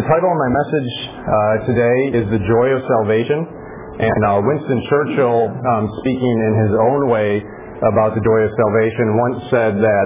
title of my message today is The Joy of Salvation. And Winston Churchill, speaking in his own way about the joy of salvation, once said that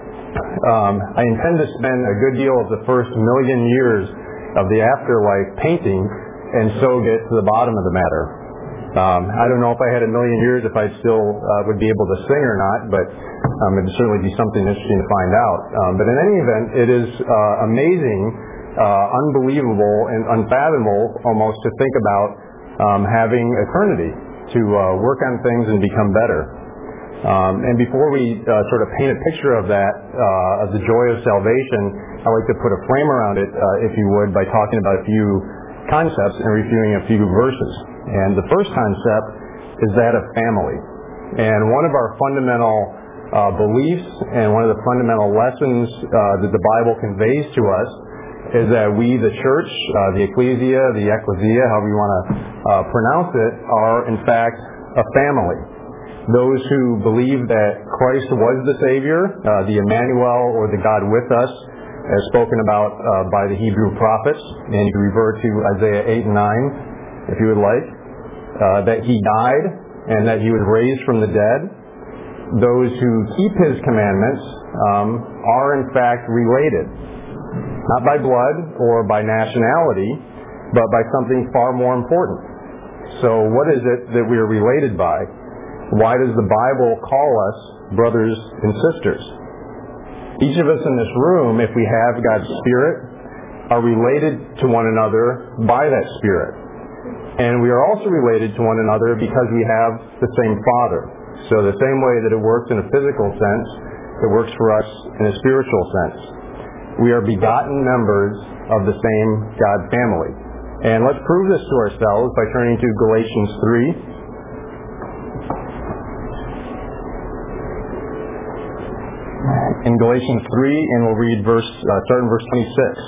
I intend to spend a good deal of the first 1,000,000 years of the afterlife painting and so get to the bottom of the matter. I don't know if I had 1,000,000 years if I still would be able to sing or not, but it would certainly be something interesting to find out. But in any event, it is amazing, unbelievable, and unfathomable almost to think about having eternity to work on things and become better. And before we sort of paint a picture of that, of the joy of salvation, I'd like to put a frame around it, if you would, by talking about a few concepts and reviewing a few verses. And the first concept is that of family. And one of our fundamental beliefs and one of the fundamental lessons that the Bible conveys to us is that we, the church, the ecclesia, however you want to pronounce it, are in fact a family. Those who believe that Christ was the Savior, the Emmanuel, or the God with us, as spoken about by the Hebrew prophets, and you can refer to Isaiah 8 and 9, if you would like, that He died and that He was raised from the dead. Those who keep His commandments are in fact related. Not by blood or by nationality, but by something far more important. So what is it that we are related by? Why does the Bible call us brothers and sisters? Each of us in this room, if we have God's Spirit, are related to one another by that Spirit. And we are also related to one another because we have the same Father. So the same way that it works in a physical sense, it works for us in a spiritual sense. We are begotten members of the same God family. And let's prove this to ourselves by turning to Galatians 3. In Galatians 3, and we'll read start in verse 26.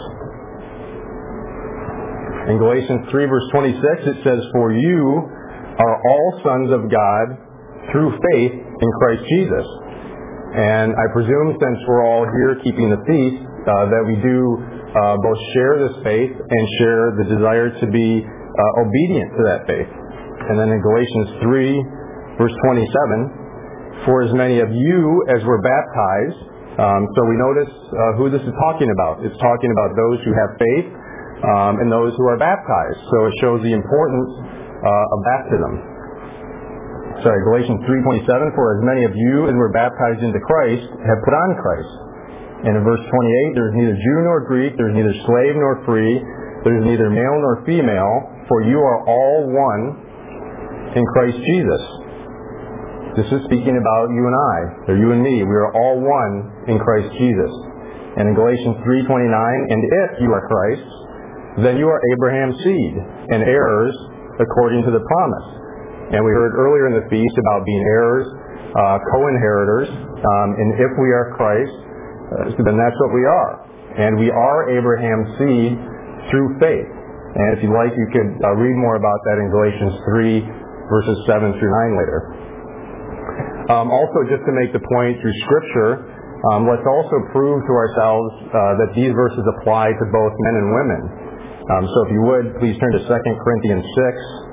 In Galatians 3, verse 26, it says, "For you are all sons of God through faith in Christ Jesus." And I presume, since we're all here keeping the feast, that we do both share this faith and share the desire to be obedient to that faith. And then in Galatians 3, verse 27, "For as many of you as were baptized," so we notice who this is talking about. It's talking about those who have faith and those who are baptized. So it shows the importance of baptism. Galatians 3:27, "For as many of you as were baptized into Christ have put on Christ." And in verse 28, "There is neither Jew nor Greek, there is neither slave nor free, there is neither male nor female, for you are all one in Christ Jesus." This is speaking about you and I, or you and me. We are all one in Christ Jesus. And in Galatians 3:29, "And if you are Christ's, then you are Abraham's seed and heirs according to the promise." And we heard earlier in the feast about being heirs, co-inheritors. And if we are Christ, then that's what we are. And we are Abraham's seed through faith. And if you like, you could read more about that in Galatians 3, verses 7 through 9 later. Also, just to make the point through Scripture, let's also prove to ourselves that these verses apply to both men and women. So if you would, please turn to 2 Corinthians 6.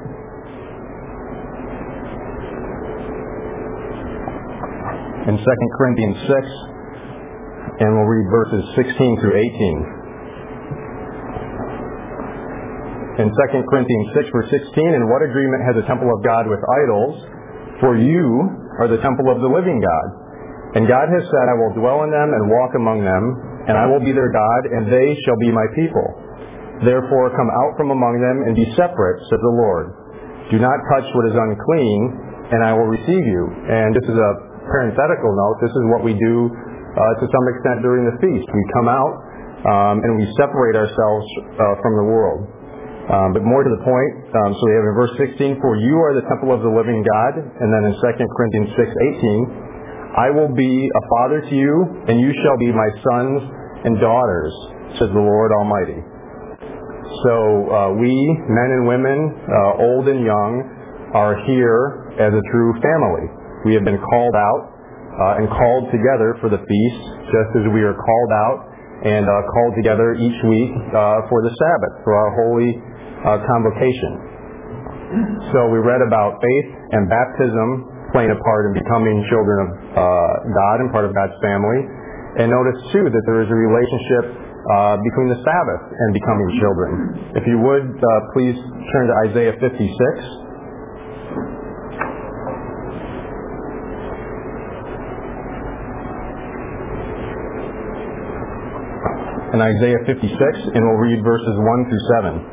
In 2 Corinthians 6, and we'll read verses 16 through 18. In 2 Corinthians 6, verse 16, "And what agreement has the temple of God with idols? For you are the temple of the living God. And God has said, I will dwell in them and walk among them, and I will be their God, and they shall be my people. Therefore come out from among them and be separate, says the Lord. Do not touch what is unclean, and I will receive you." And this is a parenthetical note. This is what we do to some extent during the feast. We come out and we separate ourselves from the world. But more to the point, so we have in verse 16, "For you are the temple of the living God." And then in 2 Corinthians 6:18, "I will be a father to you, and you shall be my sons and daughters, says the Lord Almighty." So we, men and women, old and young, are here as a true family. We have been called out and called together for the feast, just as we are called out and called together each week for the Sabbath, for our holy convocation. So we read about faith and baptism playing a part in becoming children of God and part of God's family. And notice, too, that there is a relationship between the Sabbath and becoming children. If you would, please turn to Isaiah 56. In Isaiah 56, and we'll read verses 1 through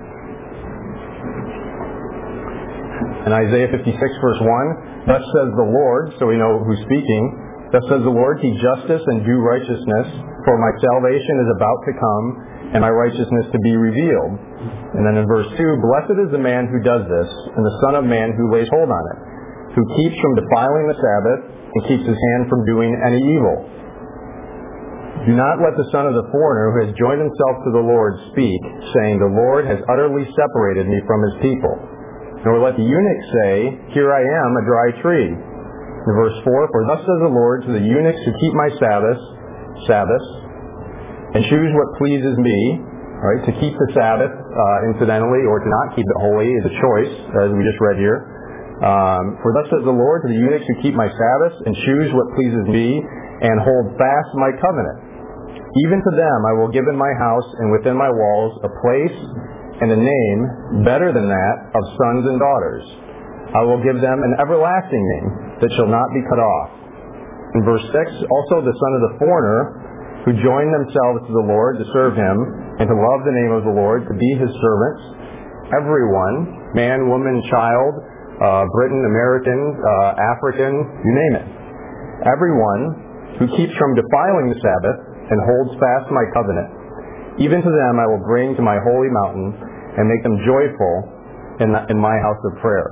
7. In Isaiah 56, verse 1, thus says the Lord, so we know who's speaking, thus says the Lord, keep justice and do righteousness, for my salvation is about to come, and my righteousness to be revealed. And then in verse 2, blessed is the man who does this, and the Son of Man who lays hold on it, who keeps from defiling the Sabbath, and keeps his hand from doing any evil. Do not let the son of the foreigner who has joined himself to the Lord speak, saying, the Lord has utterly separated me from his people. Nor let the eunuch say, here I am, a dry tree. In verse 4, for thus says the Lord to the eunuchs who keep my Sabbaths, and choose what pleases me. Right? To keep the Sabbath, incidentally, or to not keep it holy is a choice, as we just read here. For thus says the Lord to the eunuchs who keep my Sabbaths, and choose what pleases me, and hold fast my covenant. Even to them I will give in my house and within my walls a place and a name better than that of sons and daughters. I will give them an everlasting name that shall not be cut off. In verse 6, also the son of the foreigner who joined themselves to the Lord to serve him and to love the name of the Lord, to be his servants, everyone, man, woman, child, Briton, American, African, you name it. Everyone who keeps from defiling the Sabbath and holds fast my covenant. Even to them I will bring to my holy mountain and make them joyful in my house of prayer.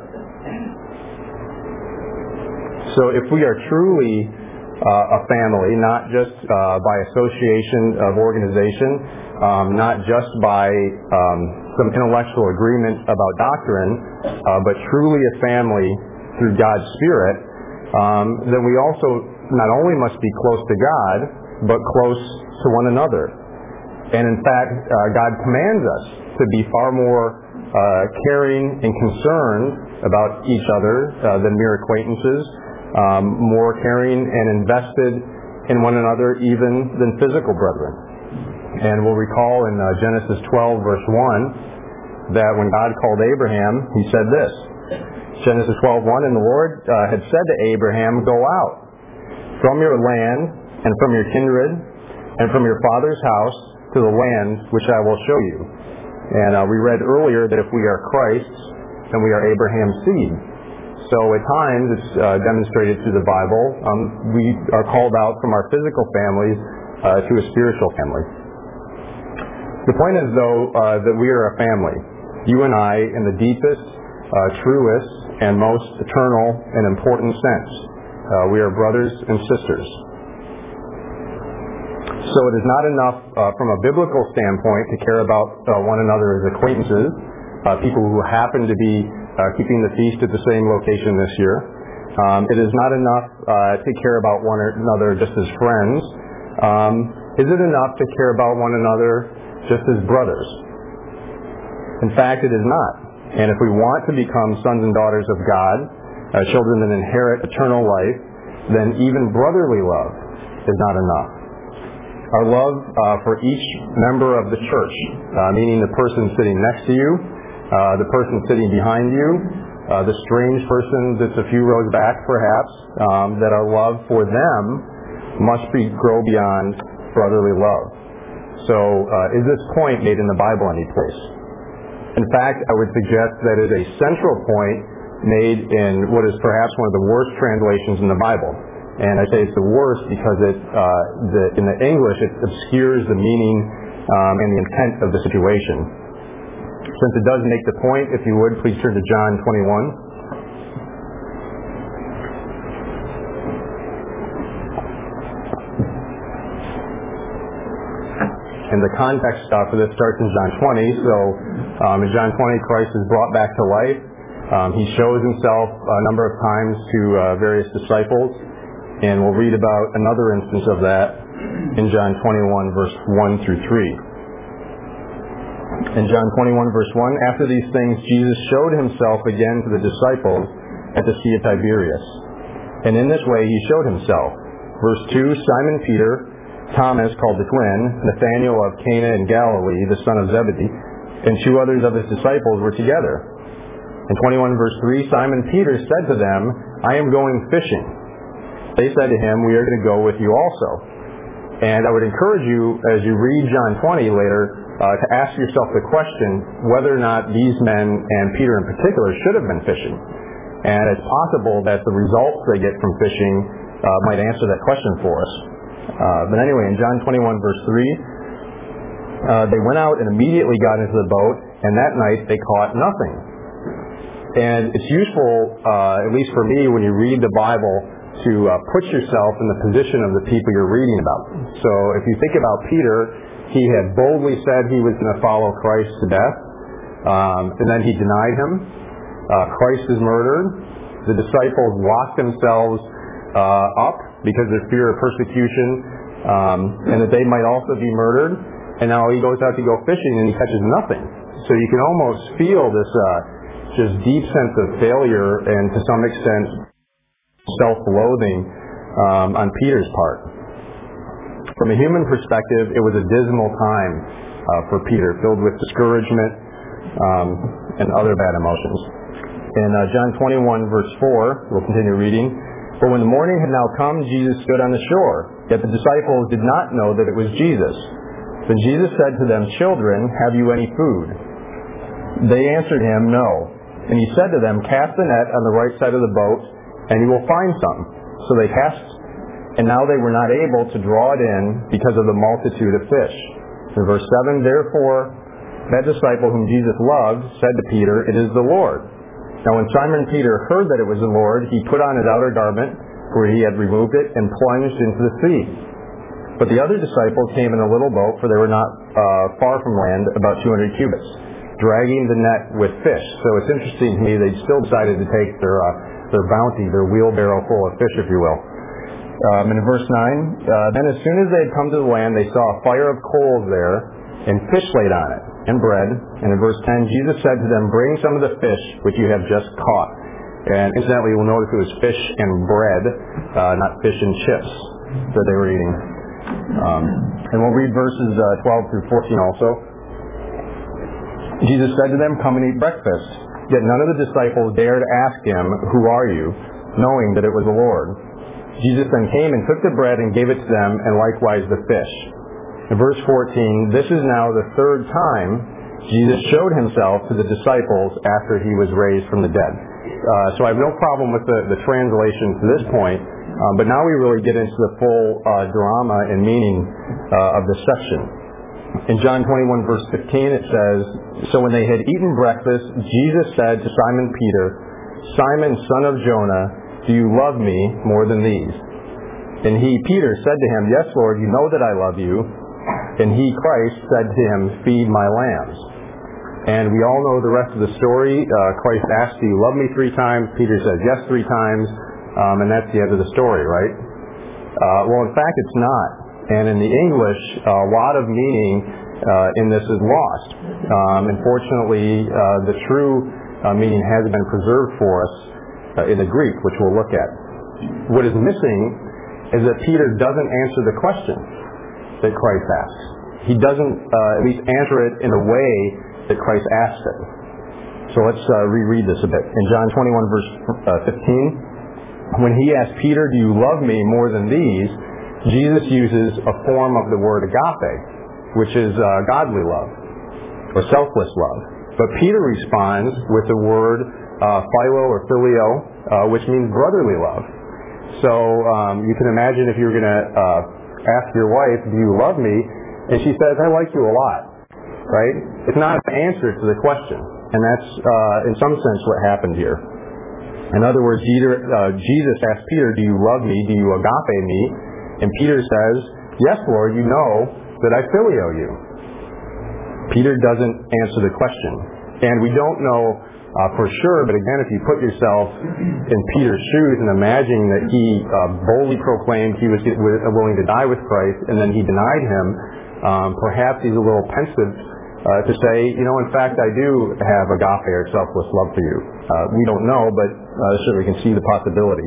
So if we are truly a family, not just by association of organization, not just by some intellectual agreement about doctrine, but truly a family through God's Spirit, then we also not only must be close to God, but close to one another. And in fact, God commands us to be far more caring and concerned about each other than mere acquaintances, more caring and invested in one another even than physical brethren. And we'll recall in Genesis 12, verse 1, that when God called Abraham, he said this. Genesis 12:1, and the Lord had said to Abraham, go out from your land and from your kindred, and from your father's house to the land which I will show you. And we read earlier that if we are Christ's, then we are Abraham's seed. So at times, it's demonstrated through the Bible, we are called out from our physical families to a spiritual family. The point is, though, that we are a family. You and I, in the deepest, truest, and most eternal and important sense. We are brothers and sisters. So it is not enough from a biblical standpoint to care about one another as acquaintances, people who happen to be keeping the feast at the same location this year. It is not enough to care about one another just as friends. Is it enough to care about one another just as brothers? In fact, it is not. And if we want to become sons and daughters of God, children that inherit eternal life, then even brotherly love is not enough. Our love for each member of the church, meaning the person sitting next to you, the person sitting behind you, the strange person that's a few rows back perhaps, that our love for them must grow beyond brotherly love. So is this point made in the Bible any place? In fact, I would suggest that it is a central point made in what is perhaps one of the worst translations in the Bible. And I say it's the worst because in the English it obscures the meaning and the intent of the situation. Since it does make the point, if you would, please turn to John 21. And the context for this starts in John 20. So in John 20, Christ is brought back to life. He shows himself a number of times to various disciples. And we'll read about another instance of that in John 21, verse 1 through 3. In John 21, verse 1, after these things, Jesus showed himself again to the disciples at the Sea of Tiberias. And in this way he showed himself. Verse 2, Simon Peter, Thomas called the twin, Nathanael of Cana in Galilee, the son of Zebedee, and two others of his disciples were together. In 21, verse 3, Simon Peter said to them, I am going fishing. They said to him, we are going to go with you also. And I would encourage you, as you read John 20 later, to ask yourself the question whether or not these men, and Peter in particular, should have been fishing. And it's possible that the results they get from fishing might answer that question for us. But anyway, in John 21, verse 3, they went out and immediately got into the boat, and that night they caught nothing. And it's useful, at least for me, when you read the Bible, to put yourself in the position of the people you're reading about. So if you think about Peter, he had boldly said he was going to follow Christ to death, and then he denied him. Christ is murdered. The disciples locked themselves up because of fear of persecution, and that they might also be murdered. And now he goes out to go fishing and he catches nothing. So you can almost feel this just deep sense of failure and to some extent self-loathing on Peter's part. From a human perspective, it was a dismal time for Peter, filled with discouragement and other bad emotions. In John 21, verse 4, we'll continue reading. But when the morning had now come, Jesus stood on the shore. Yet the disciples did not know that it was Jesus. Then Jesus said to them, Children, have you any food? They answered him, No. And he said to them, Cast the net on the right side of the boat, and you will find some. So they cast, and now they were not able to draw it in because of the multitude of fish. In verse 7, Therefore that disciple whom Jesus loved said to Peter, It is the Lord. Now when Simon Peter heard that it was the Lord, he put on his outer garment, where he had removed it, and plunged into the sea. But the other disciples came in a little boat, for they were not far from land, about 200 cubits, dragging the net with fish. So it's interesting to me, they still decided to take their bounty, their wheelbarrow full of fish, if you will. And in verse 9, Then as soon as they had come to the land, they saw a fire of coals there, and fish laid on it, and bread. And in verse 10, Jesus said to them, Bring some of the fish which you have just caught. And incidentally, you'll notice it was fish and bread, not fish and chips that they were eating. And we'll read verses 12 through 14 also. Jesus said to them, Come and eat breakfast. Yet none of the disciples dared ask him, Who are you? Knowing that it was the Lord. Jesus then came and took the bread and gave it to them, and likewise the fish. In verse 14, this is now the third time Jesus showed himself to the disciples after he was raised from the dead. So I have no problem with the translation to this point, but now we really get into the full drama and meaning of this section. In John 21, verse 15, it says, So when they had eaten breakfast, Jesus said to Simon Peter, Simon, son of Jonah, do you love me more than these? And he, Peter, said to him, Yes, Lord, you know that I love you. And he, Christ, said to him, Feed my lambs. And we all know the rest of the story. Christ asked, Do you love me 3 times? Peter says, Yes, 3 times. And that's the end of the story, right? Well, in fact, it's not. And in the English, a lot of meaning in this is lost. Unfortunately, the true meaning has been preserved for us in the Greek, which we'll look at. What is missing is that Peter doesn't answer the question that Christ asks. He doesn't at least answer it in a way that Christ asked it. So let's reread this a bit. In John 21, verse 15, when he asked Peter, Do you love me more than these? Jesus uses a form of the word agape, which is godly love, or selfless love. But Peter responds with the word philo or filio, which means brotherly love. So you can imagine if you were going to ask your wife, Do you love me? And she says, I like you a lot. Right? It's not an answer to the question. And that's, in some sense, what happened here. In other words, Jesus asked Peter, Do you love me? Do you agape me? And Peter says, Yes, Lord, you know that I filio you. Peter doesn't answer the question. And we don't know for sure. But again, if you put yourself in Peter's shoes and imagine that he boldly proclaimed he was willing to die with Christ, and then he denied him, perhaps he's a little pensive to say, in fact, I do have agape or selfless love for you. We don't know, but certainly we can see the possibility.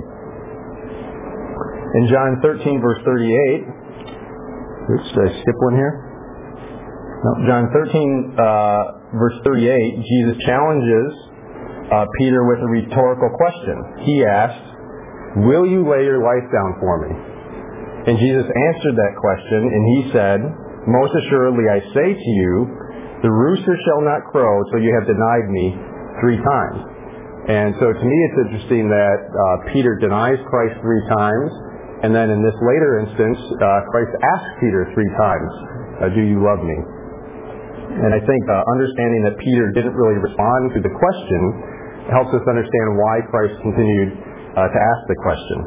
In John 13, verse 38, oops, did I skip one here? No, John 13, verse 38, Jesus challenges Peter with a rhetorical question. He asked, "Will you lay your life down for me?" And Jesus answered that question, and he said, "Most assuredly I say to you, the rooster shall not crow till you have denied me 3 times." And so to me it's interesting that Peter denies Christ 3 times, and then in this later instance, Christ asks Peter 3 times, "Do you love me?" And I think understanding that Peter didn't really respond to the question helps us understand why Christ continued to ask the question.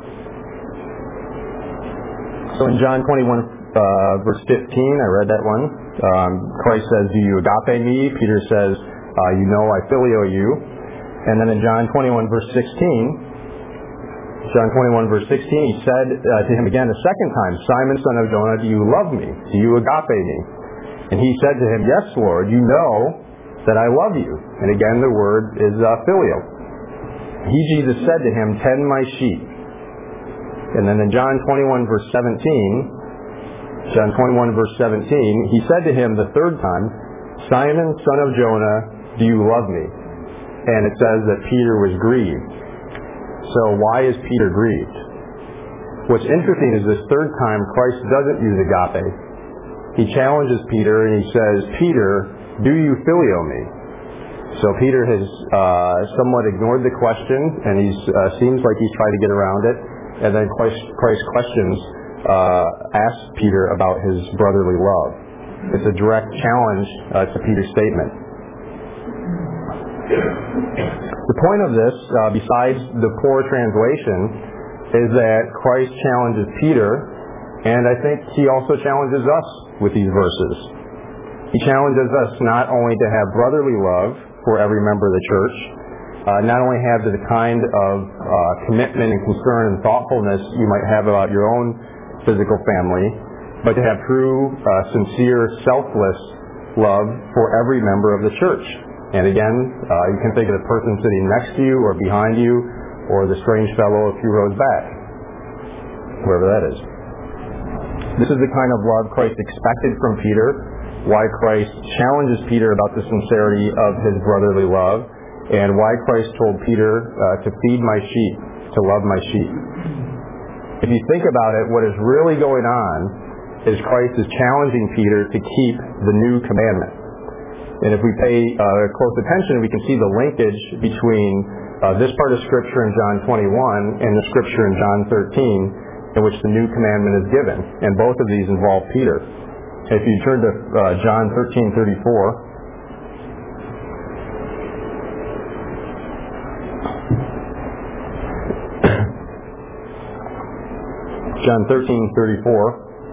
So in John 21, verse 15, I read that one. Christ says, "Do you agape me?" Peter says, "You know I phileo you." And then in John 21, verse 16, he said to him again a second time, "Simon, son of Jonah, do you love me? Do you agape me?" And he said to him, "Yes, Lord, you know that I love you." And again, the word is phileo. Jesus said to him, "Tend my sheep." And then in John 21, verse 17, he said to him the third time, "Simon, son of Jonah, do you love me?" And it says that Peter was grieved. So why is Peter grieved? What's interesting is this third time Christ doesn't use agape. He challenges Peter and he says, "Peter, do you phileo me?" So Peter has somewhat ignored the question, and he seems like he's tried to get around it. And then Christ's questions asks Peter about his brotherly love. It's a direct challenge to Peter's statement. The point of this, besides the poor translation, is that Christ challenges Peter, and I think he also challenges us with these verses. He challenges us not only to have brotherly love for every member of the church, not only have the kind of commitment and concern and thoughtfulness you might have about your own physical family, but to have true, sincere, selfless love for every member of the church. And again, you can think of the person sitting next to you or behind you, or the strange fellow a few rows back, whoever that is. This is the kind of love Christ expected from Peter, why Christ challenges Peter about the sincerity of his brotherly love, and why Christ told Peter to feed my sheep, to love my sheep. If you think about it, what is really going on is Christ is challenging Peter to keep the new commandment. And if we pay close attention, we can see the linkage between this part of Scripture in John 21 and the Scripture in John 13, in which the new commandment is given. And both of these involve Peter. If you turn to John 13:34, John 13:34,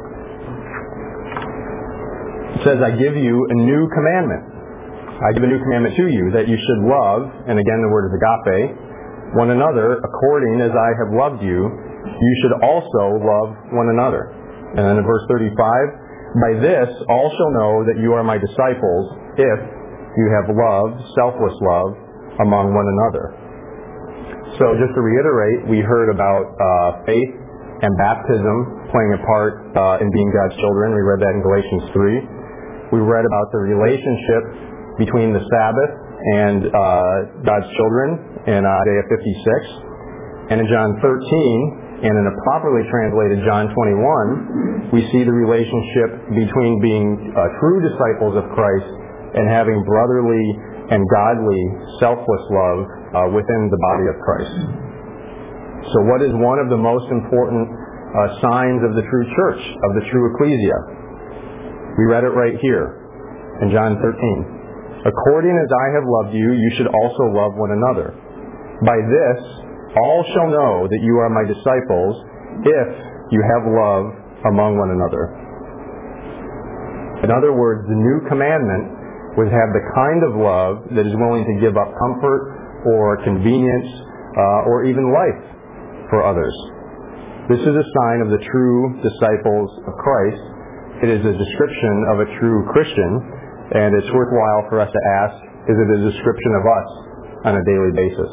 it says, "I give you a new commandment. I give a new commandment to you, that you should love," and again the word is agape, "one another according as I have loved you. You should also love one another." And then in verse 35, "By this all shall know that you are my disciples, if you have love, selfless love, among one another." So just to reiterate, we heard about faith and baptism playing a part in being God's children. We read that in Galatians 3. We read about the relationship between the Sabbath and God's children in Isaiah 56. And in John 13, and in a properly translated John 21, we see the relationship between being true disciples of Christ and having brotherly and godly selfless love within the body of Christ. So what is one of the most important signs of the true church, of the true ecclesia? We read it right here in John 13. "According as I have loved you, you should also love one another. By this, all shall know that you are my disciples, if you have love among one another." In other words, the new commandment would have the kind of love that is willing to give up comfort or convenience or even life for others. This is a sign of the true disciples of Christ. It is a description of a true Christian, and it's worthwhile for us to ask, is it a description of us on a daily basis?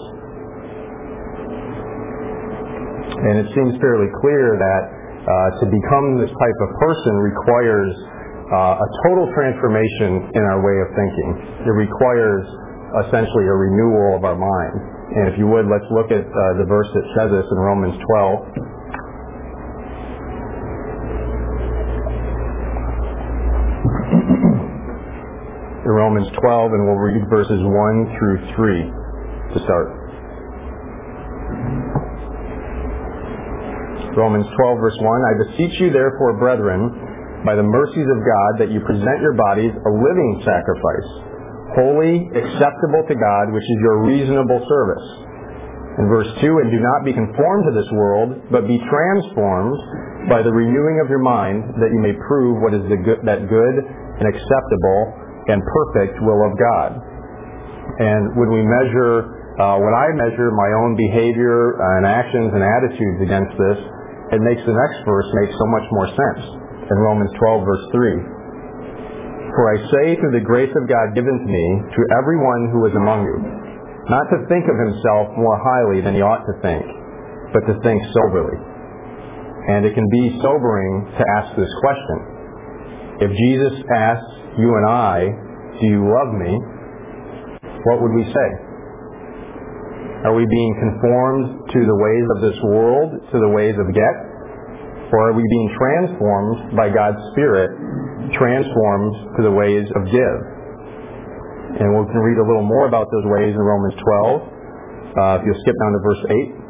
And it seems fairly clear that to become this type of person requires a total transformation in our way of thinking. It requires essentially a renewal of our mind. And if you would, let's look at the verse that says this in Romans 12. In Romans 12, and we'll read verses 1 through 3 to start. Romans 12, verse 1, I beseech you therefore, brethren, by the mercies of God, that you present your bodies a living sacrifice, holy, acceptable to God, which is your reasonable service. In verse 2, and do not be conformed to this world, but be transformed by the renewing of your mind, that you may prove what is that good and acceptable and perfect will of God. And when we measure, when I measure my own behavior and actions and attitudes against this, it makes the next verse make so much more sense. In Romans 12, verse 3, for I say through the grace of God given to me, to everyone who is among you, not to think of himself more highly than he ought to think, but to think soberly. And it can be sobering to ask this question. If Jesus asks you and I, do you love me? What would we say? Are we being conformed to the ways of this world, to the ways of get? Or are we being transformed by God's Spirit, transformed to the ways of give? And we can read a little more about those ways in Romans 12. If you'll skip down to verse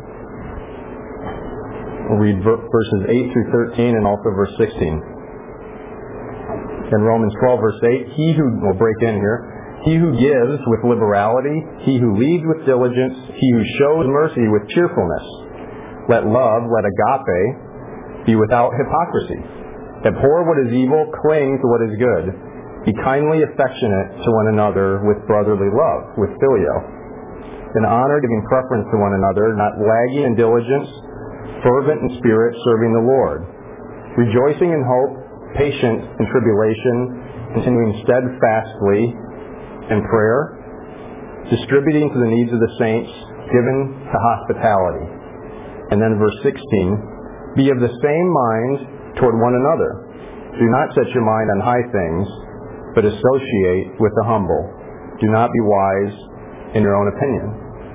8. We'll read verses 8 through 13 and also verse 16. In Romans 12, verse 8, we'll break in here, he who gives with liberality, he who leads with diligence, he who shows mercy with cheerfulness. Let love, let agape, be without hypocrisy. Abhor what is evil, cling to what is good. Be kindly affectionate to one another with brotherly love, with phileo. In honor, giving preference to one another, not lagging in diligence, fervent in spirit, serving the Lord. Rejoicing in hope, patient in tribulation, continuing steadfastly in prayer, distributing to the needs of the saints, given to hospitality. And then verse 16, be of the same mind toward one another. Do not set your mind on high things, but associate with the humble. Do not be wise in your own opinion.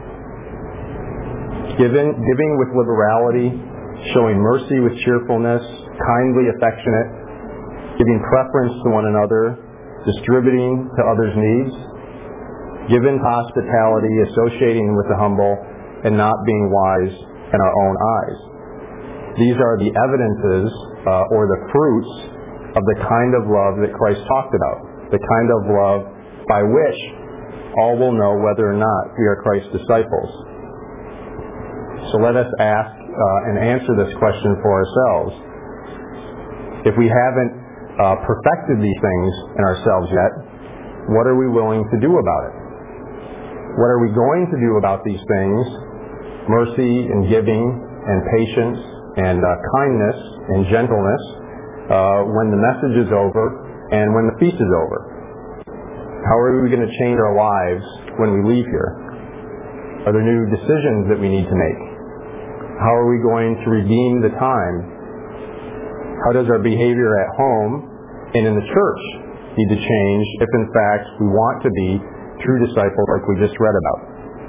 Giving with liberality, showing mercy with cheerfulness, kindly affectionate, giving preference to one another, distributing to others' needs, giving hospitality, associating with the humble, and not being wise in our own eyes. These are the evidences or the fruits of the kind of love that Christ talked about, the kind of love by which all will know whether or not we are Christ's disciples. So let us ask and answer this question for ourselves. If we haven't perfected these things in ourselves yet, what are we willing to do about it? What are we going to do about these things? Mercy and giving and patience and kindness and gentleness when the message is over and when the feast is over. How are we going to change our lives when we leave here? Are there new decisions that we need to make? How are we going to redeem the time? How does our behavior at home and in the church need to change if in fact we want to be true disciples like we just read about?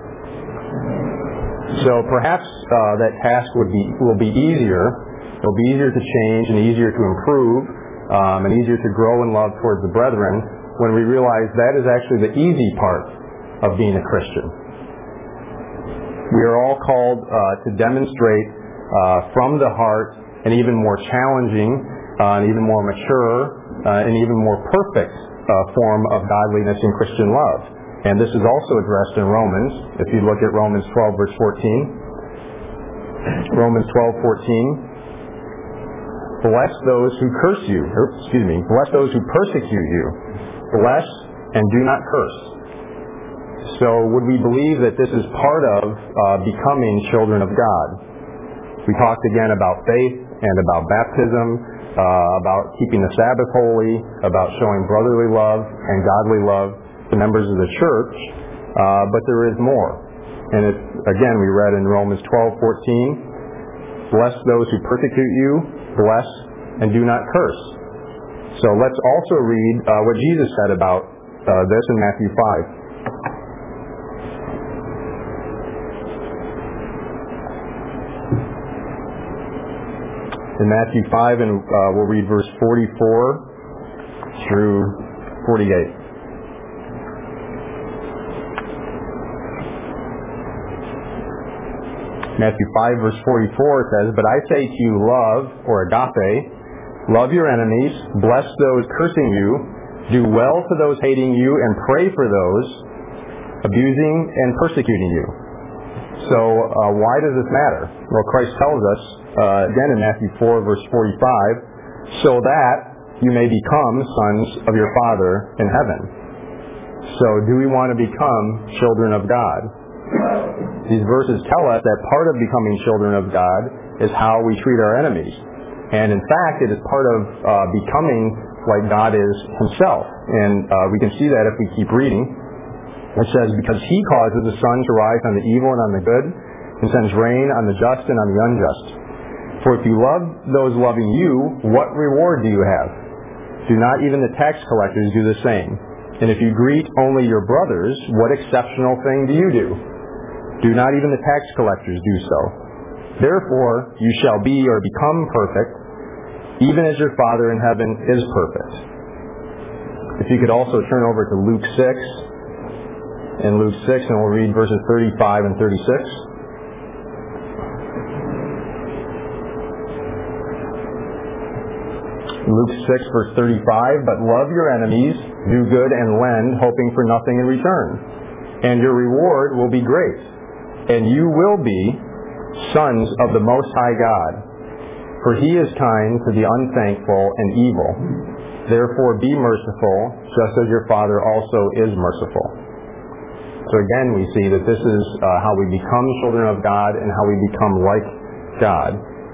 So perhaps that task will be easier. It'll be easier to change and easier to improve and easier to grow in love towards the brethren when we realize that is actually the easy part of being a Christian. We are all called to demonstrate from the heart an even more challenging, an even more mature, an even more perfect form of godliness and Christian love. And this is also addressed in Romans. If you look at Romans 12, verse 14. Romans 12:14. Bless those who curse you. Bless those who persecute you. Bless and do not curse. So would we believe that this is part of becoming children of God? We talked again about faith and about baptism, about keeping the Sabbath holy, about showing brotherly love and godly love to members of the church, but there is more. And again, we read in Romans 12:14, bless those who persecute you, bless and do not curse. So let's also read what Jesus said about this in Matthew 5. In Matthew 5, and we'll read verse 44 through 48. Matthew 5, verse 44 says, but I say to you, love, or agape, love your enemies, bless those cursing you, do well to those hating you, and pray for those abusing and persecuting you. So why does this matter? Well, Christ tells us, again in Matthew 4, verse 45, so that you may become sons of your Father in heaven. So do we want to become children of God? These verses tell us that part of becoming children of God is how we treat our enemies. And in fact, it is part of becoming like God is himself. And we can see that if we keep reading. It says, because he causes the sun to rise on the evil and on the good, and sends rain on the just and on the unjust. For if you love those loving you, what reward do you have? Do not even the tax collectors do the same? And if you greet only your brothers, what exceptional thing do you do? Do not even the tax collectors do so? Therefore, you shall be or become perfect, even as your Father in heaven is perfect. If you could also turn over to Luke 6, and we'll read verses 35 and 36. Luke 6, verse 35, but love your enemies, do good and lend, hoping for nothing in return. And your reward will be great, and you will be sons of the Most High God. For he is kind to the unthankful and evil. Therefore be merciful, just as your Father also is merciful. So again, we see that this is how we become children of God and how we become like God.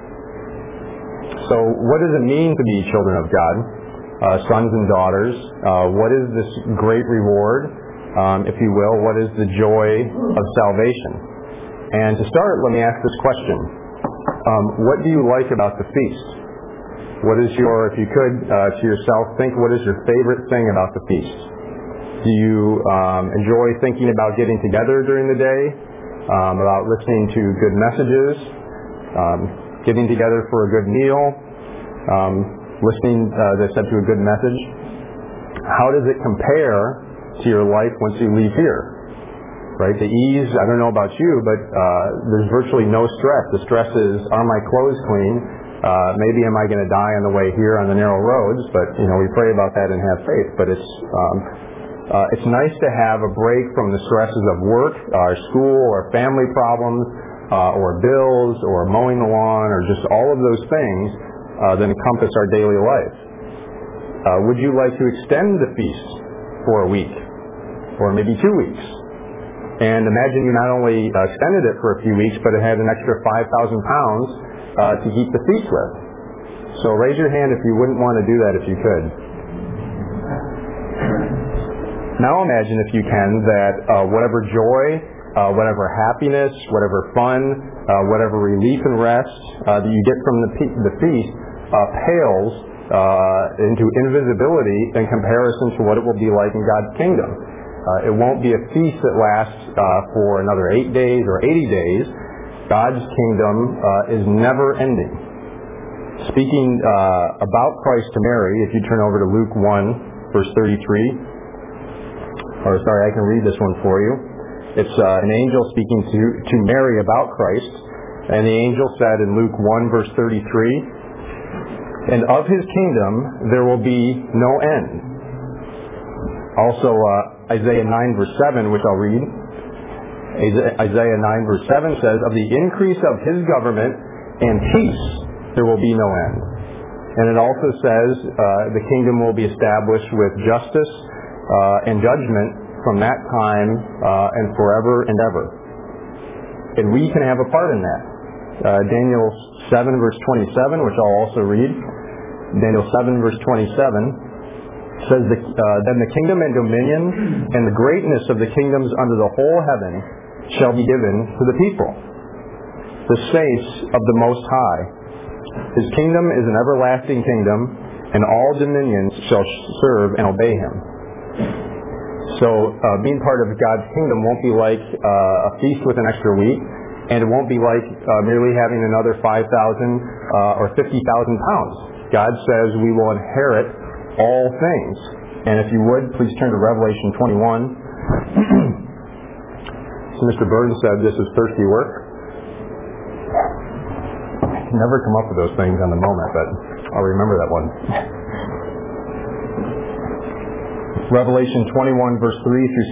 So what does it mean to be children of God, sons and daughters? What is this great reward, if you will? What is the joy of salvation? And to start, let me ask this question. What do you like about the feast? What is your, if you could, to yourself, think what is your favorite thing about the feast? Do you enjoy thinking about getting together during the day, about listening to good messages, getting together for a good meal, listening, as I said, to a good message? How does it compare to your life once you leave here? Right? The ease, I don't know about you, but there's virtually no stress. The stress is, are my clothes clean? Maybe am I going to die on the way here on the narrow roads? But, we pray about that and have faith. But it's nice to have a break from the stresses of work, our school, or family problems, or bills, or mowing the lawn, or just all of those things that encompass our daily life. Would you like to extend the feast for a week, or maybe 2 weeks? And imagine you not only extended it for a few weeks, but it had an extra 5,000 pounds to keep the feast with. So raise your hand if you wouldn't want to do that if you could. Now imagine, if you can, that whatever joy, whatever happiness, whatever fun, whatever relief and rest that you get from the feast pales into invisibility in comparison to what it will be like in God's kingdom. It won't be a feast that lasts for another 8 days or 80 days. God's kingdom is never ending. Speaking about Christ to Mary, if you turn over to Luke 1, verse 33, I can read this one for you. It's an angel speaking to Mary about Christ. And the angel said in Luke 1, verse 33, and of his kingdom there will be no end. Also, Isaiah 9, verse 7, which I'll read. Isaiah 9, verse 7 says, of the increase of his government and peace there will be no end. And it also says the kingdom will be established with justice and judgment from that time and forever and ever. And we can have a part in that. Daniel 7 verse 27, which I'll also read. Daniel 7 verse 27 says, Then the kingdom and dominion and the greatness of the kingdoms under the whole heaven shall be given to the people, the saints of the Most High. His kingdom is an everlasting kingdom, and all dominions shall serve and obey him. So being part of God's kingdom won't be like a feast with an extra week, and it won't be like merely having another 5,000 or 50,000 pounds. God says we will inherit all things. And if you would, please turn to Revelation 21. So Mr. Burton said this is thirsty work. I can never come up with those things on the moment, but I'll remember that one. Revelation 21, verse 3 through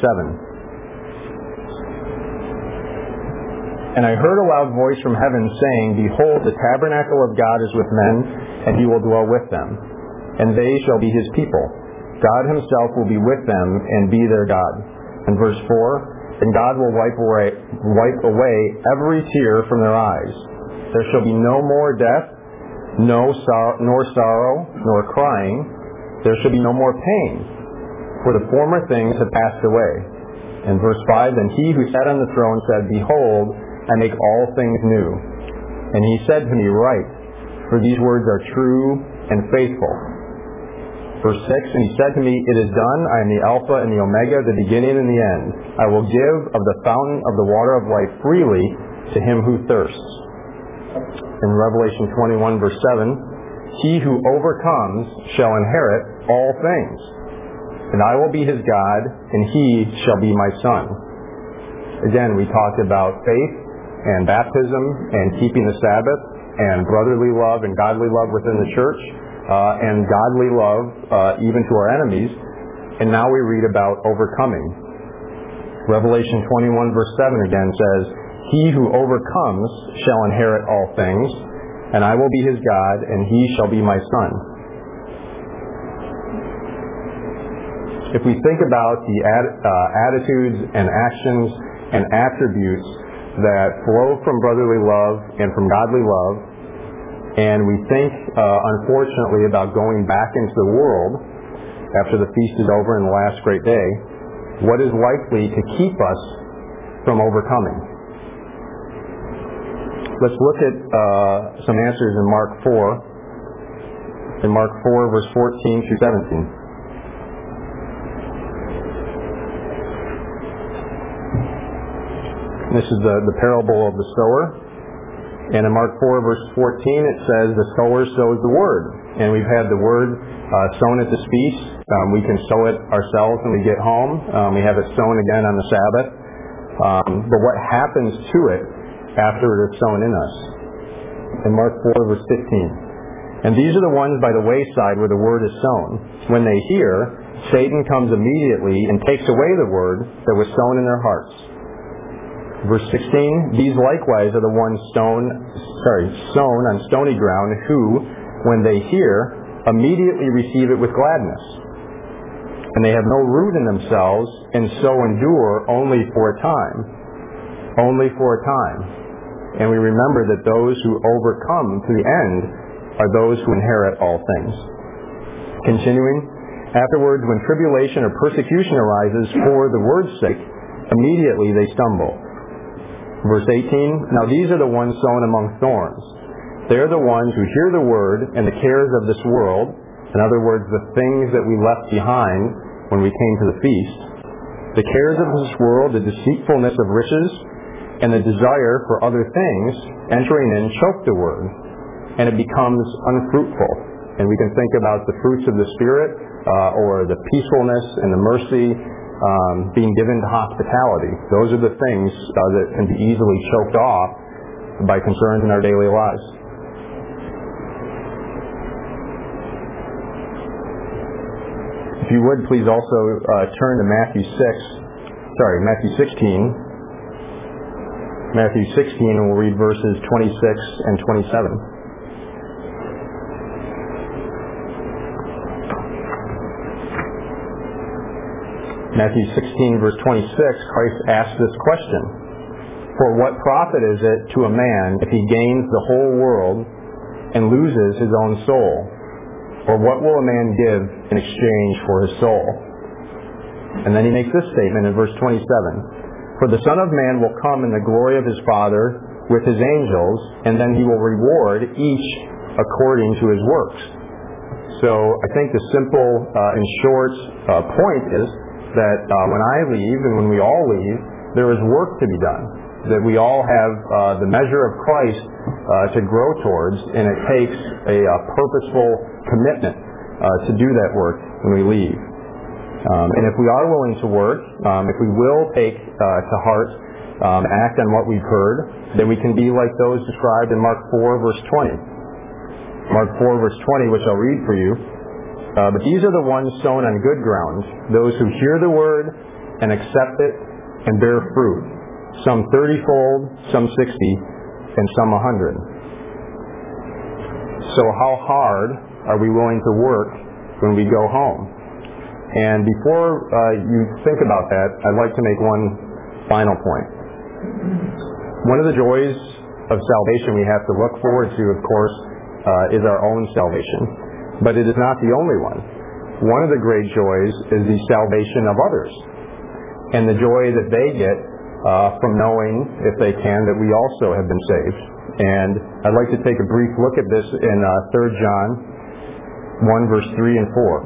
7. And I heard a loud voice from heaven saying, Behold, the tabernacle of God is with men, and he will dwell with them. And they shall be his people. God himself will be with them and be their God. And verse 4, And God will wipe away every tear from their eyes. There shall be no more death, nor sorrow, nor crying. There shall be no more pain, for the former things have passed away. And verse 5, Then he who sat on the throne said, Behold, I make all things new. And he said to me, Write, for these words are true and faithful. Verse 6, And he said to me, It is done. I am the Alpha and the Omega, the beginning and the end. I will give of the fountain of the water of life freely to him who thirsts. In Revelation 21, verse 7, He who overcomes shall inherit all things. And I will be his God, and he shall be my son. Again, we talked about faith and baptism and keeping the Sabbath and brotherly love and godly love within the church and godly love even to our enemies. And now we read about overcoming. Revelation 21 verse 7 again says, He who overcomes shall inherit all things, and I will be his God, and he shall be my son. If we think about the attitudes and actions and attributes that flow from brotherly love and from godly love, and we think, unfortunately, about going back into the world after the feast is over and the last great day, what is likely to keep us from overcoming? Let's look at some answers in Mark 4. In Mark 4, verse 14 through 17. This is the parable of the sower. And in Mark 4, verse 14, it says, The sower sows the word. And we've had the word sown at this feast. We can sow it ourselves when we get home. We have it sown again on the Sabbath. But what happens to it after it is sown in us? In Mark 4, verse 15. And these are the ones by the wayside where the word is sown. When they hear, Satan comes immediately and takes away the word that was sown in their hearts. Verse 16, These likewise are the ones sown on stony ground, who, when they hear, immediately receive it with gladness. And they have no root in themselves, and so endure only for a time. Only for a time. And we remember that those who overcome to the end are those who inherit all things. Continuing, afterwards, when tribulation or persecution arises for the word's sake, immediately they stumble. Verse 18, Now these are the ones sown among thorns. They are the ones who hear the word and the cares of this world, in other words, the things that we left behind when we came to the feast, the cares of this world, the deceitfulness of riches, and the desire for other things, entering in, choke the word, and it becomes unfruitful. And we can think about the fruits of the Spirit, or the peacefulness and the mercy, being given to hospitality. Those are the things that can be easily choked off by concerns in our daily lives. If you would, please also turn to Matthew 16. Matthew 16, and we'll read verses 26 and 27. Matthew 16, verse 26, Christ asks this question: "For what profit is it to a man if he gains the whole world and loses his own soul? Or what will a man give in exchange for his soul?" And then he makes this statement in verse 27: "For the Son of Man will come in the glory of his Father with his angels, and then he will reward each according to his works." So I think the simple and short point is that when I leave and when we all leave, there is work to be done. That we all have the measure of Christ to grow towards, and it takes a purposeful commitment to do that work when we leave. And if we are willing to work, if we will take to heart, act on what we've heard, then we can be like those described in Mark 4, verse 20. Mark 4, verse 20, which I'll read for you. "But these are the ones sown on good ground, those who hear the word and accept it and bear fruit, some 30-fold, some 60, and some 100. So how hard are we willing to work when we go home? And before you think about that, I'd like to make one final point. One of the joys of salvation we have to look forward to, of course, is our own salvation. But it is not the only one. One of the great joys is the salvation of others, and the joy that they get from knowing, if they can, that we also have been saved. And I'd like to take a brief look at this in 3 John 1, verse 3 and 4.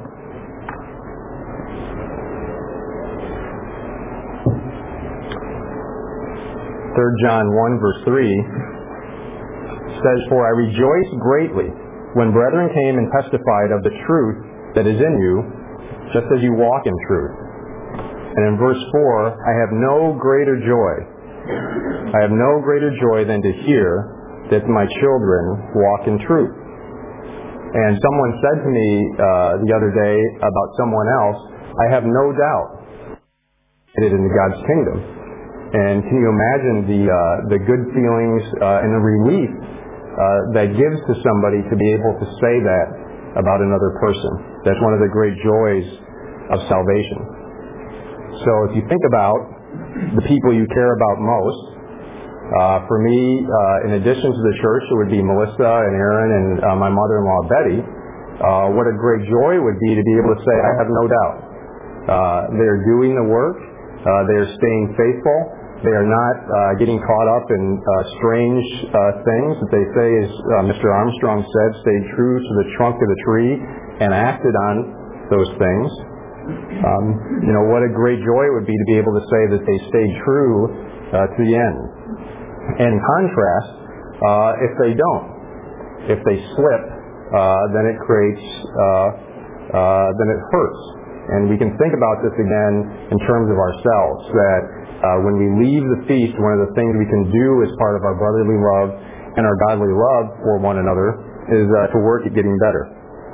3 John 1, verse 3 says, "For I rejoiced greatly when brethren came and testified of the truth that is in you, just as you walk in truth." And in verse 4, "I have no greater joy. I have no greater joy than to hear that my children walk in truth." And someone said to me the other day about someone else, "I have no doubt it into God's kingdom." And can you imagine the good feelings and the relief that gives to somebody to be able to say that about another person? That's one of the great joys of salvation. So if you think about the people you care about most, for me, in addition to the church, it would be Melissa and Aaron and my mother-in-law Betty. What a great joy it would be to be able to say, "I have no doubt." They're doing the work. They are staying faithful. They are not getting caught up in strange things that they say, as Mr. Armstrong said, stayed true to the trunk of the tree and acted on those things. What a great joy it would be to be able to say that they stayed true to the end. And in contrast, if they don't, if they slip, then it creates, then it hurts. And we can think about this again in terms of ourselves, that when we leave the feast, one of the things we can do as part of our brotherly love and our godly love for one another is to work at getting better.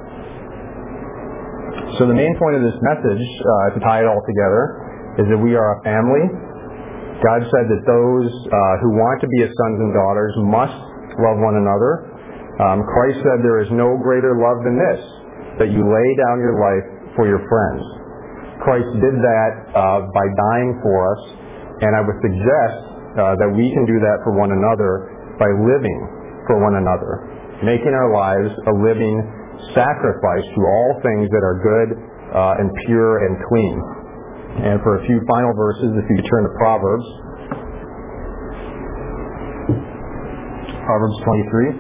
So the main point of this message, to tie it all together, is that we are a family. God said that those who want to be His sons and daughters must love one another. Christ said there is no greater love than this, that you lay down your life for your friends. Christ did that by dying for us, and I would suggest that we can do that for one another by living for one another, making our lives a living sacrifice to all things that are good and pure and clean. And for a few final verses, if you could turn to Proverbs 23.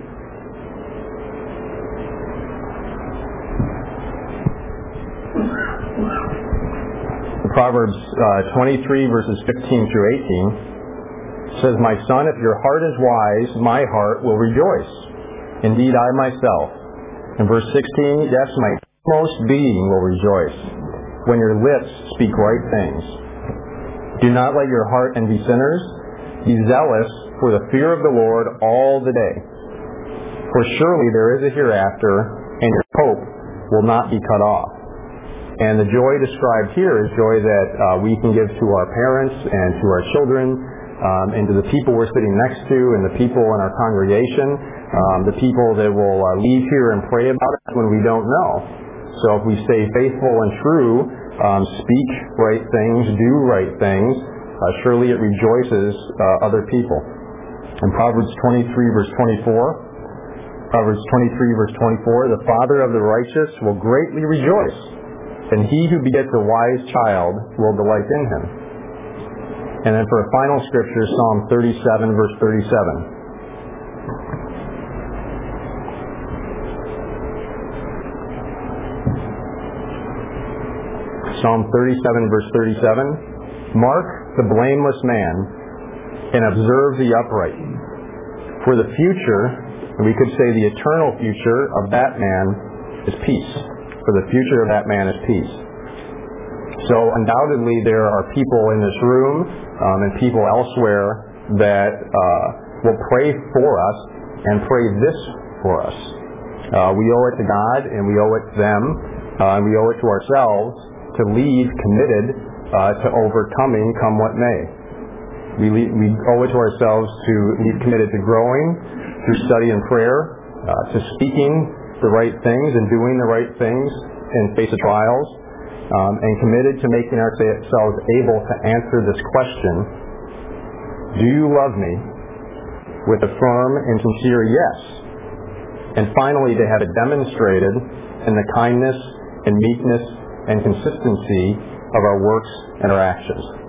Proverbs 23, verses 15 through 18 says, "My son, if your heart is wise, my heart will rejoice. Indeed, I myself." In verse 16, "Yes, my most being will rejoice when your lips speak right things. Do not let your heart envy sinners. Be zealous for the fear of the Lord all the day. For surely there is a hereafter, and your hope will not be cut off." And the joy described here is joy that we can give to our parents and to our children, and to the people we're sitting next to, and the people in our congregation, the people that will leave here and pray about us when we don't know. So if we stay faithful and true speak right things, do right things, surely it rejoices other people. In Proverbs 23, verse 24, the father of the righteous will greatly rejoice, and he who begets a wise child will delight in him. And then for a final scripture, Psalm 37, verse 37. Psalm 37, verse 37. Mark the blameless man and observe the upright. For the future, we could say the eternal future of that man is peace. For the future of that man is peace. So undoubtedly there are people in this room and people elsewhere that will pray for us and pray this for us. We owe it to God and we owe it to them and we owe it to ourselves to lead committed to overcoming come what may. We owe it to ourselves to lead committed to growing through study and prayer, to speaking the right things and doing the right things in face of trials, and committed to making ourselves able to answer this question, do you love me? With a firm and sincere yes. And finally, to have it demonstrated in the kindness and meekness and consistency of our works and our actions.